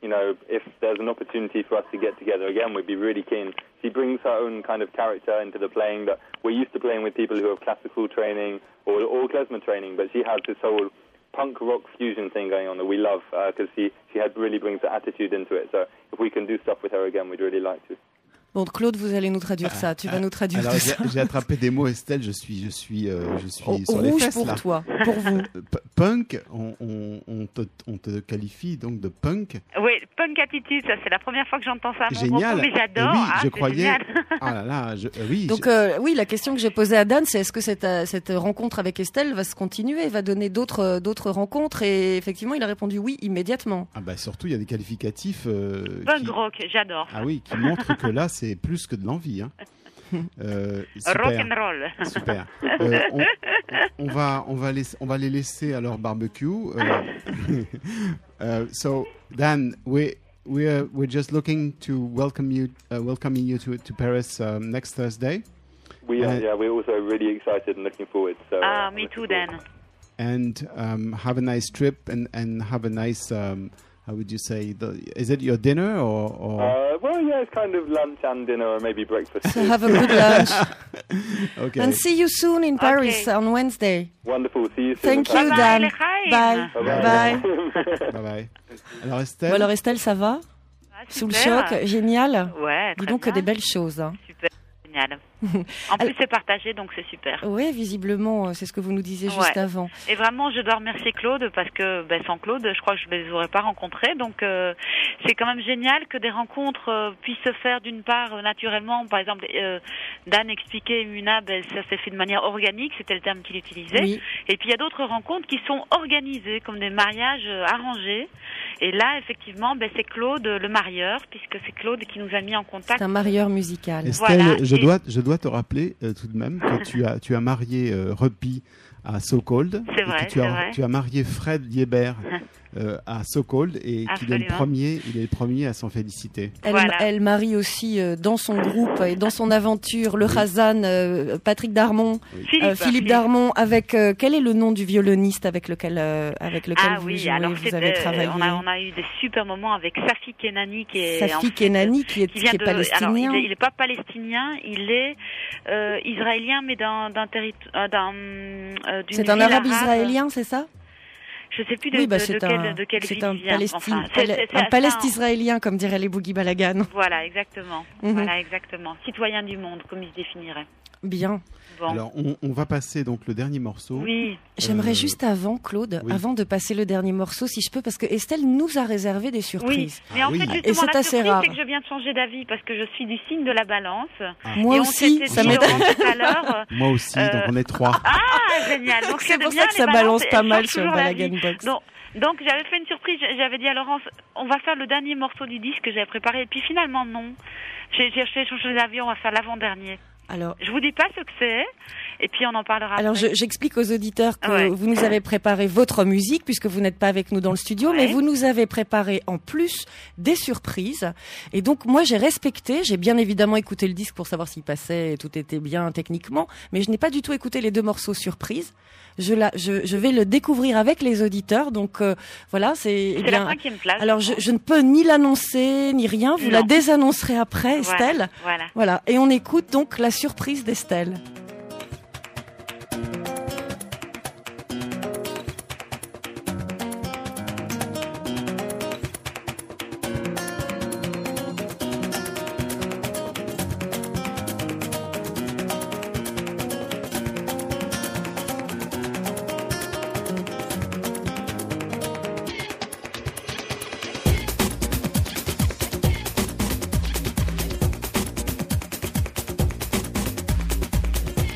J: you know, if there's an opportunity for us to get together again, we'd be really keen. She brings her own kind of character into the playing that we're used to playing with people who have classical training or, or klezmer training, but she has this whole punk rock fusion thing going on that we love because uh, she, she had, really brings the attitude into it. So if we can do stuff with her again, we'd really like to.
E: Bon, Claude, vous allez nous traduire ça. Tu vas nous traduire
F: Alors,
E: tout
F: j'ai,
E: ça.
F: j'ai attrapé des mots, Estelle. Je suis, je suis, euh, je suis
E: Oh,
F: sur les
E: rouge
F: fesses
E: pour
F: là.
E: toi, pour vous.
F: P- punk, on, on, on, te, on te qualifie donc de punk.
H: Oui, punk attitude, ça c'est la première fois que j'entends ça. à mon
F: Génial.
H: propos, mais j'adore.
F: Et oui,
H: ah,
F: je
H: c'est
F: croyais.
H: génial.
F: Ah là là, je, euh, oui.
E: Donc
F: je-
E: euh, oui, la question que j'ai posée à Dan, c'est est-ce que cette, euh, cette rencontre avec Estelle va se continuer, va donner d'autres, euh, d'autres rencontres? Et effectivement, il a répondu oui immédiatement.
F: Ah bah surtout, il y a des qualificatifs. euh,
H: Punk
F: qui-
H: rock, j'adore.
F: Ah oui, qui montrent que là, c'est plus que de l'envie. Hein. Euh, super.
H: Rock and roll.
F: Super. Euh, on, on va, on va laisser, on va les laisser à leur barbecue. Euh, uh, so Dan, we we are we're just looking to welcome you, uh, welcoming you to to Paris um, next Thursday.
J: We are,
F: Uh,
J: yeah, we're also really excited and looking forward. So,
H: Ah,
J: uh,
H: me
J: looking
H: too,
J: forward.
H: Dan.
F: And um, have a nice trip and and have a nice. Um, how would you say? The, is it your dinner or? or
J: Uh, well, yeah, it's kind of lunch and dinner, or maybe breakfast.
E: So have a good lunch.
F: okay.
E: And see you soon in Paris
H: Okay.
E: on Wednesday.
J: Wonderful. See you soon.
E: Thank you,
H: Bye
E: Dan.
H: bye, Lechaim.
E: Bye.
J: Bye-bye.
E: Bye.
F: Bye bye. Alors Estelle.
E: Bon, alors Estelle, ça va?
H: Ah,
E: Sous le
H: super.
E: choc, génial.
H: Ouais,
E: Dis
H: très
E: donc que
H: bien.
E: des belles choses. Hein.
H: Super, génial. En plus, c'est partagé, donc c'est super.
E: Oui, visiblement, euh, c'est ce que vous nous disiez juste
H: Ouais.
E: avant.
H: Et vraiment, je dois remercier Claude parce que ben, sans Claude, je crois que je ne les aurais pas rencontrés. Donc, euh, c'est quand même génial que des rencontres euh, puissent se faire d'une part euh, naturellement. Par exemple, euh, Dan expliquait, Muna, ben, ça s'est fait de manière organique, c'était le terme qu'il utilisait.
E: Oui.
H: Et puis, il y a d'autres rencontres qui sont organisées, comme des mariages euh, arrangés. Et là, effectivement, ben, c'est Claude, le marieur, puisque c'est Claude qui nous a mis en contact.
E: C'est un marieur musical.
F: Estelle,
H: Voilà.
F: je
H: Et-
F: dois, je dois te rappeler euh, tout de même que tu as, tu as marié euh, Repi à So Cold.
H: C'est
F: et que
H: vrai,
F: tu as,
H: c'est vrai.
F: tu as marié Fred Lieber euh, à So Cold et qu'il est le
H: Absolument.
F: premier, il est le premier à s'en féliciter.
E: Elle,
H: Voilà.
E: elle marie aussi euh, dans son groupe et dans son aventure le Khazan, euh, Patrick Darmon,
H: Philippe,
E: euh, Philippe Darmon. Avec euh, quel est le nom du violoniste avec lequel euh, avec lequel
H: Ah
E: vous
H: oui,
E: jouez,
H: alors
E: vous
H: c'était-
E: avez travaillé?
H: on a on a eu des super moments avec Safi Kenani qui est en
E: Safi
H: fait,
E: Kenani qui est,
H: qui vient
E: qui est
H: de
E: palestinien.
H: alors il est, il est pas palestinien, il est euh, israélien mais d'un d'un territoire d'un euh, d'une
E: C'est un
H: ville
E: arabe
H: arabe.
E: israélien, c'est ça?
H: Je sais plus de,
E: Oui, bah
H: de,
E: c'est
H: de
E: un,
H: quelle de quelle
E: c'est
H: ville
E: un
H: il vient.
E: Palestine,
H: Enfin, c'est- c'est- c'est
E: un
H: un-
E: palestisraélien comme diraient les Boogie Balagan.
H: Voilà, exactement.
E: Mhm.
H: Voilà, exactement. Citoyen du monde, comme il se définirait.
E: Bien.
H: Bon.
F: Alors, on, on va passer donc le dernier morceau.
H: Oui.
E: J'aimerais
F: Euh,
E: juste avant, Claude,
F: oui.
E: avant de passer le dernier morceau, si je peux, parce que Estelle nous a réservé des
H: Oui,
E: surprises.
H: mais
F: Ah
H: en
F: oui.
H: fait,
F: Et
H: justement,
E: c'est
H: la
E: assez
H: surprise,
E: rare.
H: c'est que je viens de changer d'avis parce que je suis du signe de la balance.
E: Moi
H: Et on
E: aussi,
H: s'était
E: ça
H: dit,
E: m'étonne.
H: Laurent, tout à l'heure.
F: Moi aussi,
H: Euh,
F: donc on est trois.
H: Ah, génial. Donc
E: C'est pour
H: bien,
E: ça que
H: les
E: ça
H: balances,
E: balance
H: elles
E: pas mal
H: changent
E: sur
H: toujours la
E: Balagan
H: vie.
E: Box.
H: Donc, donc j'avais fait une surprise. J'avais dit à Laurence, on va faire le dernier morceau du disque que j'avais préparé. Et puis finalement, non. J'ai j'ai j'ai changé d'avis, on va faire l'avant-dernier.
E: Alors,
H: Je vous dis pas ce que c'est. Et puis on en parlera
E: alors
H: après.
E: je- j'explique aux auditeurs que
H: Ouais.
E: vous nous avez préparé votre musique, puisque vous n'êtes pas avec nous dans le studio,
H: Ouais.
E: mais vous nous avez préparé en plus des surprises. Et donc, moi, j'ai respecté, j'ai bien évidemment écouté le disque pour savoir s'il passait et tout était bien techniquement, mais je n'ai pas du tout écouté les deux morceaux surprises. Je, la, je, je vais le découvrir avec les auditeurs, donc euh, voilà, c'est eh
H: C'est la
E: bien.
H: cinquième place.
E: Alors, je, je ne peux ni l'annoncer ni rien. Vous
H: Non.
E: la désannoncerez après,
H: Voilà,
E: Estelle.
H: Voilà.
E: Voilà. Et on écoute donc la surprise d'Estelle.
K: Thank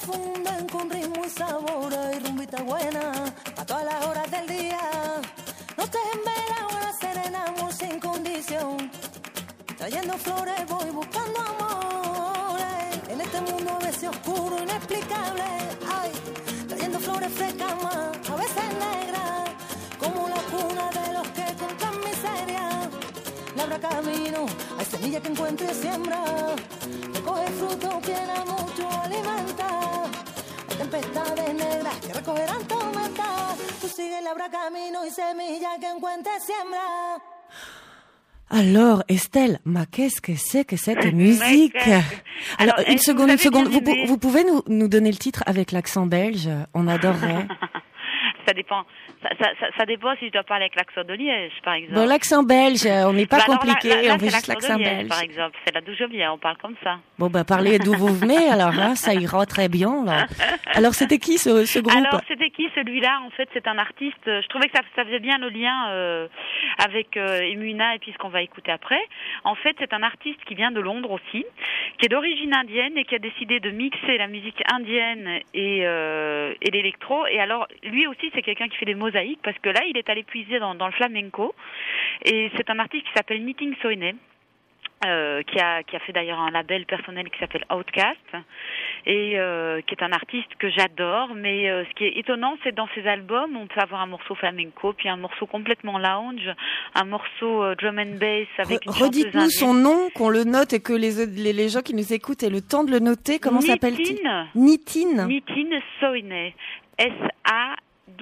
K: funden con ritmo y sabor y rumbita buena a todas las horas del día. No te en vela, una serena, amor sin condición. Trayendo flores voy buscando amores en este mundo a veces oscuro, inexplicable. Ay, trayendo flores frescas más, a veces negras, como la cuna de los que compran miseria. Labra camino, hay semilla que encuentre y siembra. Recoge fruto, quiera mucho, alimenta. Hay tempestades negras que recogerán tormentas. Tú sigue, labra camino y semilla que encuentre y siembra.
E: Alors, Estelle, ma qu'est-ce que c'est que cette musique? Alors, une seconde, une seconde. Vous, pou- vous pouvez nous, nous donner le titre avec l'accent belge? On adorerait.
H: Ça dépend. Ça, ça, ça, ça dépend si je dois parler avec l'accent de Liège, par exemple.
E: Bon, l'accent belge, on n'est pas
H: Bah alors,
E: compliqué,
H: là, là,
E: on veut
H: c'est
E: juste l'accent
H: de Liège,
E: belge.
H: par exemple. C'est là d'où je viens, on parle comme ça.
E: Bon, bah, parlez d'où vous venez, alors, hein, ça ira très bien, là. Alors, c'était qui, ce, ce groupe?
H: Alors, c'était qui celui-là? En fait, c'est un artiste. Je trouvais que ça, ça faisait bien le lien euh, avec euh, Emuna et puis ce qu'on va écouter après. En fait, c'est un artiste qui vient de Londres aussi, qui est d'origine indienne et qui a décidé de mixer la musique indienne et, euh, et l'électro. Et alors, lui aussi, c'est quelqu'un qui fait des mosaïques parce que là, il est allé puiser dans, dans le flamenco. Et c'est un artiste qui s'appelle Nitin Soine. Euh, qui a qui a fait d'ailleurs un label personnel qui s'appelle Outcast et euh, qui est un artiste que j'adore, mais euh, ce qui est étonnant, c'est dans ses albums on peut avoir un morceau flamenco, puis un morceau complètement lounge, un morceau euh, drum and bass avec
E: Re-
H: une
E: Redites-nous
H: chanteuse
E: son nom, qu'on le note et que les, les, les gens qui nous écoutent aient le temps de le noter. Comment s'appelle-t-il?
H: Nitin
E: Nitin.
H: Nitin Soine. S A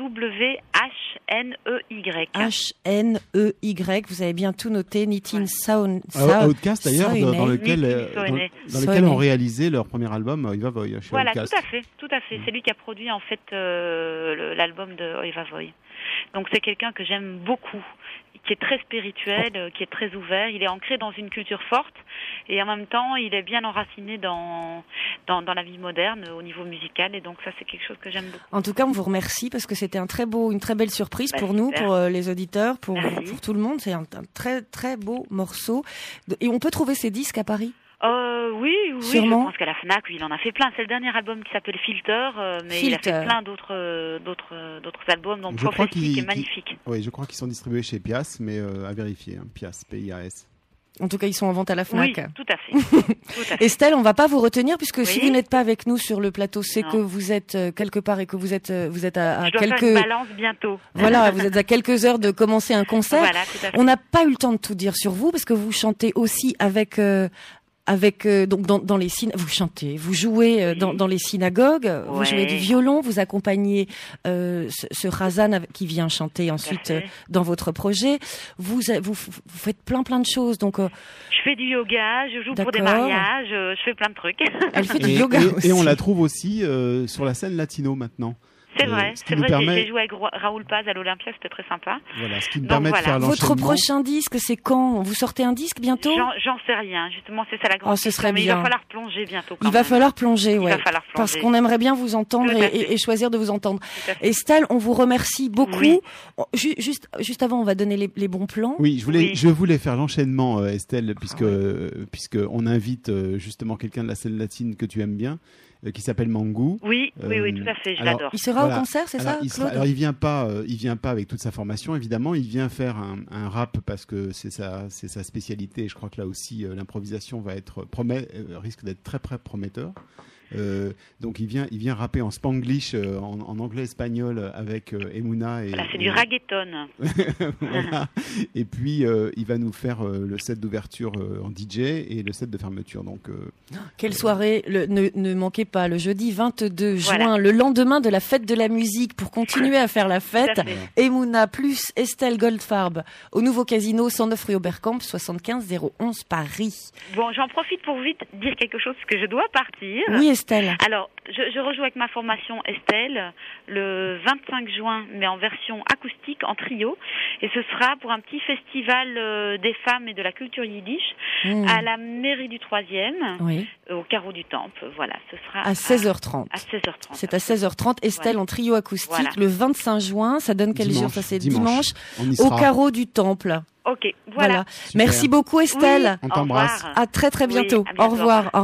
H: W H N E Y.
E: H N E Y, vous avez bien tout noté, Nitin Sound.
F: Ah, Outcast d'ailleurs, dans, dans lequel, euh, dans,
H: Soine.
F: dans lequel ont réalisé leur premier album Oi Va Voi chez
H: Voilà,
F: Outcast.
H: tout à fait, tout à fait. C'est lui qui a produit en fait euh, le- l'album de Oi Va Voi. Donc c'est quelqu'un que j'aime beaucoup, qui est très spirituel, euh, qui est très ouvert. Il est ancré dans une culture forte et en même temps il est bien enraciné dans dans, dans la vie moderne au niveau musical et donc ça c'est quelque chose que j'aime beaucoup.
E: En tout cas, on vous remercie parce que c'était un très beau, une très belle surprise
H: Bah,
E: pour nous,
H: super.
E: pour euh, les auditeurs, pour,
H: Merci.
E: pour tout le monde. C'est un, un très très beau morceau. De- Et on peut trouver ces disques à Paris?
H: Euh, oui, oui,
E: Sûrement.
H: je pense qu'à la Fnac, oui, il en a fait plein. C'est le dernier album qui s'appelle Filter, euh, mais il a
E: Filter.
H: fait plein d'autres, euh, d'autres, euh, d'autres albums, dont
F: Je crois
H: Prophecy,
F: qu'ils-
H: qui est
F: qu'ils-
H: magnifique.
F: Oui, je crois qu'ils sont distribués chez Pias, mais euh, à vérifier. Hein. Pias, P I A S.
E: En tout cas, ils sont en vente à la Fnac.
H: Oui, tout à fait. Tout à fait.
E: Estelle, on va pas vous retenir puisque si
H: Oui.
E: vous n'êtes pas avec nous sur le plateau, c'est
H: Non.
E: que vous êtes euh, quelque part et que vous êtes euh, vous êtes à, à
H: Je dois
E: quelques
H: faire une balance bientôt.
E: voilà, vous êtes à quelques heures de commencer un concert.
H: Voilà, tout à fait.
E: On n'a pas eu le temps de tout dire sur vous parce que vous chantez aussi avec euh, avec euh, donc dans, dans les syna- vous chantez, vous jouez euh, dans, dans les synagogues, vous
H: Ouais.
E: jouez du violon, vous accompagnez euh, ce, ce Razan avec- qui vient chanter ensuite
H: fait.
E: euh, dans votre projet. Vous, a- vous vous faites plein plein de choses donc euh,
H: Je fais du yoga, je joue pour des
E: D'accord.
H: mariages, euh, je fais plein de trucs.
E: elle fait du
F: Et,
E: yoga
F: et-
E: aussi.
F: et on la trouve aussi euh, sur la scène latino maintenant.
H: C'est
F: Euh,
H: vrai,
F: ce qui
H: c'est
F: nous
H: vrai, j'ai-
F: permet-
H: j'ai joué avec Ra- Raoul Paz à l'Olympia, c'était très sympa.
F: Voilà, ce qui me
H: Donc
F: permet
H: voilà.
F: de faire
E: Votre
F: l'enchaînement.
E: prochain disque, c'est quand? Vous sortez un disque bientôt?
H: J'en, j'en sais rien, justement, c'est ça la grande
E: Oh, ce
H: question,
E: serait
H: mais il
E: bien.
H: va falloir plonger bientôt. Quand
E: Il va
H: même.
E: falloir plonger,
H: Il
E: ouais.
H: va falloir plonger.
E: Parce qu'on aimerait bien vous entendre
H: Tout à
E: et,
H: fait.
E: et- et choisir de vous entendre.
H: Tout à fait.
E: Estelle, on vous remercie beaucoup.
H: Oui.
E: Oh, ju- Juste, juste avant, on va donner les, les bons plans.
F: Oui, je voulais,
H: Oui.
F: je voulais faire l'enchaînement, euh, Estelle, puisque, euh, puisque on invite euh, justement quelqu'un de la scène latine que tu aimes bien, euh, qui s'appelle Mangou.
H: Oui, oui, oui,
F: Euh,
H: tout à fait, je
F: alors,
H: l'adore.
E: Il sera
F: Voilà.
E: au concert, c'est
F: Alors,
E: ça,
F: il sera-
E: Claude?
F: alors il vient pas, euh, il vient pas avec toute sa formation évidemment. Il vient faire un, un rap parce que c'est sa, c'est sa spécialité. Et je crois que là aussi euh, l'improvisation va être promet, euh, risque d'être très très prometteur. Euh, donc il vient, il vient rapper en spanglish, euh, en, en anglais espagnol avec euh, Emuna et.
H: Là, c'est
F: et-
H: du reggaeton.
F: voilà. Et puis euh, il va nous faire euh, le set d'ouverture euh, en D J et le set de fermeture. Donc euh,
E: Quelle soirée, le- ne, ne manquez pas, le jeudi vingt-deux juin,
H: Voilà.
E: le lendemain de la fête de la musique, pour continuer à faire la fête.
H: Tout à fait.
E: Emouna plus Estelle Goldfarb au nouveau casino cent neuf rue Oberkamp, soixante-quinze zéro onze Paris.
H: Bon, j'en profite pour vite dire quelque chose, parce que je dois partir.
E: Oui, Estelle.
H: Alors, je, je rejoue avec ma formation Estelle le vingt-cinq juin, mais en version acoustique, en trio. Et ce sera pour un petit festival euh, des femmes et de la culture yiddish
E: Mmh.
H: à la mairie du troisième,
E: Oui,
H: au carreau du Temple. Voilà, ce sera
E: à seize heures trente.
H: À seize heures trente.
E: C'est à seize heures trente. Estelle
H: Voilà.
E: en trio acoustique
H: Voilà.
E: le vingt-cinq juin. Ça donne quel jour?
F: dimanche,
E: Ça, c'est
F: dimanche.
E: dimanche.
F: On y
E: Au
F: sera.
E: carreau du Temple.
H: Ok,
E: Voilà.
H: voilà.
E: Merci beaucoup, Estelle.
F: On
H: Au
F: t'embrasse.
H: revoir.
E: À très très
H: Oui,
E: bientôt.
H: à bientôt.
E: Au revoir. Au revoir.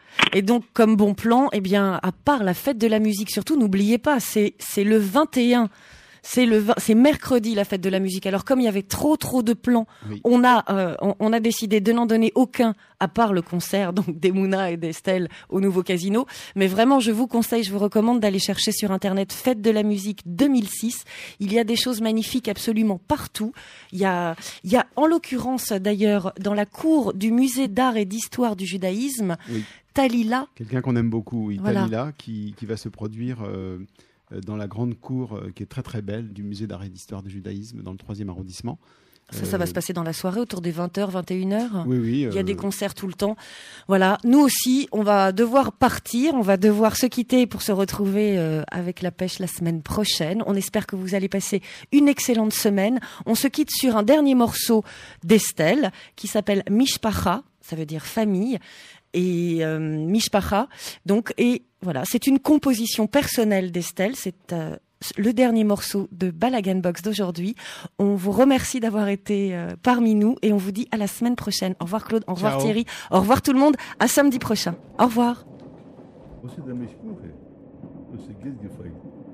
E: Et donc, comme bon plan, eh bien, à part la fête de la musique, surtout, n'oubliez pas, c'est, c'est le vingt et un. C'est le vingt c'est mercredi la fête de la musique. Alors comme il y avait trop trop de plans,
F: Oui.
E: on a euh, on, on a décidé de n'en donner aucun à part le concert donc d'Emouna et d'Estelle au Nouveau Casino. Mais vraiment, je vous conseille, je vous recommande d'aller chercher sur internet Fête de la musique deux mille six. Il y a des choses magnifiques absolument partout. Il y a il y a en l'occurrence d'ailleurs dans la cour du musée d'art et d'histoire du judaïsme,
F: Oui.
E: Talila.
F: Quelqu'un qu'on aime beaucoup, oui,
E: Voilà.
F: Talila, qui, qui va se produire euh, euh, dans la grande cour euh, qui est très très belle du musée d'art et d'histoire du judaïsme dans le troisième arrondissement.
E: Ça, ça va se passer dans la soirée autour des vingt heures, vingt et une heures.
F: Oui, oui.
E: Il y a
F: euh,
E: des concerts tout le temps. Voilà. Nous aussi, on va devoir partir. On va devoir se quitter pour se retrouver euh, avec la pêche la semaine prochaine. On espère que vous allez passer une excellente semaine. On se quitte sur un dernier morceau d'Estelle qui s'appelle Mishpacha. Ça veut dire famille. Et euh, Mishpacha. Donc, et voilà. C'est une composition personnelle d'Estelle. C'est, euh, le dernier morceau de Balagan Box d'aujourd'hui. On vous remercie d'avoir été euh, parmi nous et on vous dit à la semaine prochaine. Au revoir Claude, au revoir
F: Ciao.
E: Thierry, au revoir tout le monde, à samedi prochain. Au revoir.
L: Was ist denn mit Sprache? Das ist Geld gefragt.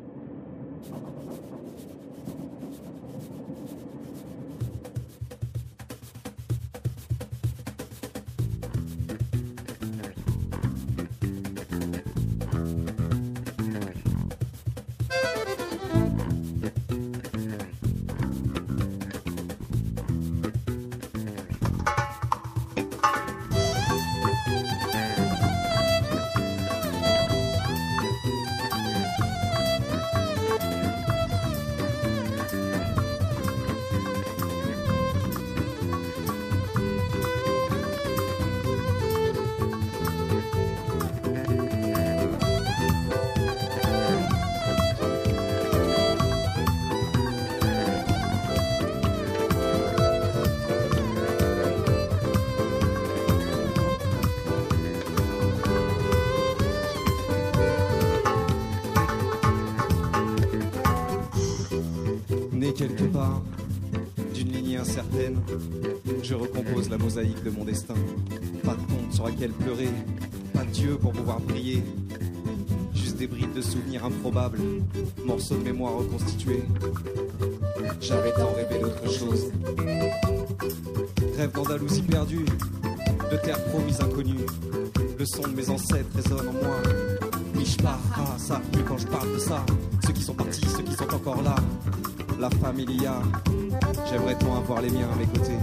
M: Né quelque part, d'une lignée incertaine, je recompose la mosaïque de mon destin. Pas de tombe sur laquelle pleurer, pas de Dieu pour pouvoir prier. Juste des bribes de souvenirs improbables, morceaux de mémoire reconstitués. J'avais tant rêvé d'autre chose. Rêve d'Andalousie perdue, de terre promise inconnue. Le son de mes ancêtres résonne en moi. Mishpacha, ah, ça plus quand je parle de ça. Ceux qui sont partis, ceux qui sont encore là. La familia, j'aimerais tant avoir les miens à mes côtés.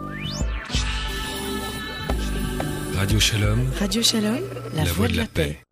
N: Radio Shalom,
O: Radio Shalom, la,
N: la voix de la paix.